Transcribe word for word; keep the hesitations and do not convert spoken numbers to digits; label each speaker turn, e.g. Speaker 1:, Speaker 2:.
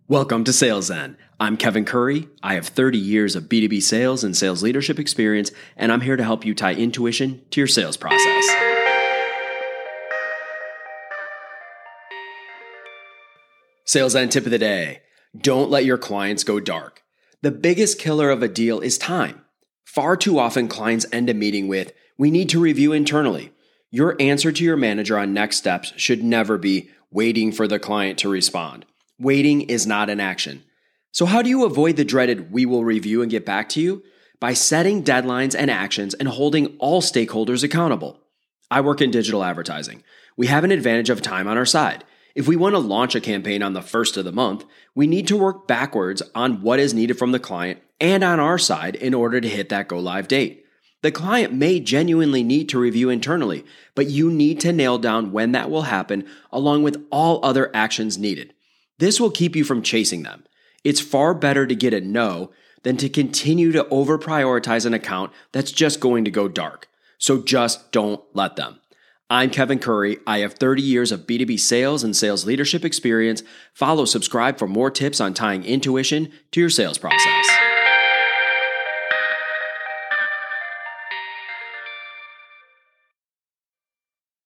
Speaker 1: Welcome to Sales Zen. I'm Kevin Curry. I have thirty years of B two B sales and sales leadership experience, and I'm here to help you tie intuition to your sales process. Sales Zen tip of the day. Don't let your clients go dark. The biggest killer of a deal is time. Far too often, clients end a meeting with, "We need to review internally." Your answer to your manager on next steps should never be waiting for the client to respond. Waiting is not an action. So how do you avoid the dreaded "we will review and get back to you"? By setting deadlines and actions and holding all stakeholders accountable. I work in digital advertising. We have an advantage of time on our side. If we want to launch a campaign on the first of the month, we need to work backwards on what is needed from the client and on our side in order to hit that go live date. The client may genuinely need to review internally, but you need to nail down when that will happen along with all other actions needed. This will keep you from chasing them. It's far better to get a no than to continue to over-prioritize an account that's just going to go dark. So just don't let them. I'm Kevin Curry. I have thirty years of B two B sales and sales leadership experience. Follow, subscribe for more tips on tying intuition to your sales process.